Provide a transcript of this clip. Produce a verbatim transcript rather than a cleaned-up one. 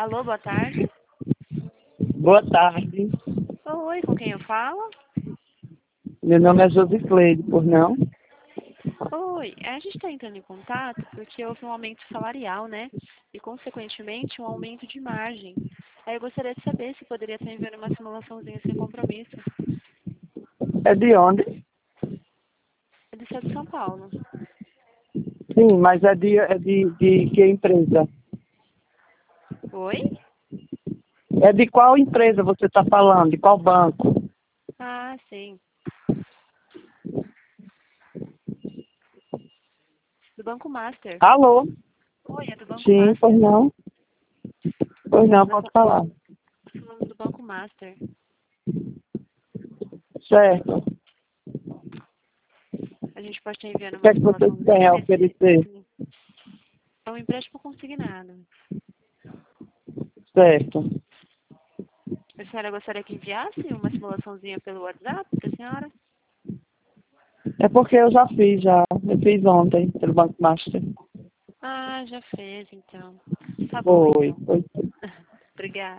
Alô, boa tarde. Boa tarde. Oi, com quem eu falo? Meu nome é Josicleide, por não? Oi, a gente está entrando em contato porque houve um aumento salarial, né? E, consequentemente, um aumento de margem. Aí eu gostaria de saber se poderia estar enviando uma simulaçãozinha sem compromisso. É de onde? É do estado de São Paulo. Sim, mas é de, é de, de que empresa? Oi? É de qual empresa você está falando? De qual banco? Ah, sim. Do Banco Master. Alô? Oi, é do Banco Sim, Master. pois não? Pois não, Nós pode falar. falamos do Banco Master. Certo. A gente pode estar enviando O que uma é que você tem simulaçãozinha a nesse... oferecer? nesse... É um empréstimo consignado. Certo. A senhora gostaria que enviasse uma simulaçãozinha pelo WhatsApp para a senhora? É porque eu já fiz, já. Eu fiz ontem, pelo Banco Master. Ah, já fez, então. Tá bom, Foi, então. foi. Obrigada.